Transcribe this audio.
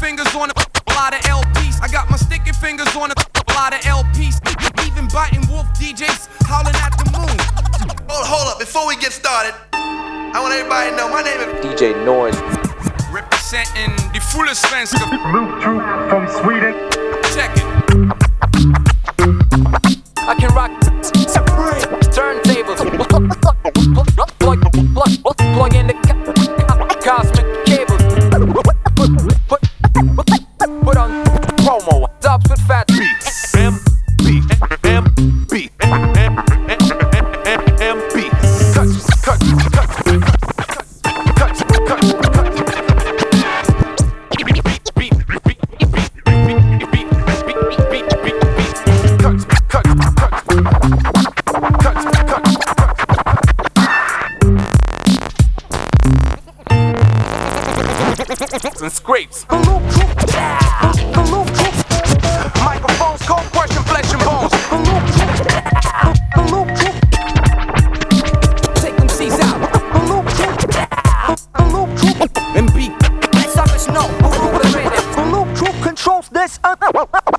fingers on a lot of LPs. I got my sticky fingers on a lot of LPs. Even biting wolf DJs howling at the moon. Hold up, before we get started, I want everybody to know my name is DJ Noise. Representing the full svenska. Luke Drew from Sweden. Check it. I can rock turntables. Plug in the cosmic cables. Put on promo. Tops with fat beats. MB. And scrapes. Microphones, cold crushing flesh and bones. Take them C's out. And beat. Let suckers know who the rhythm. Luke Drew controls this.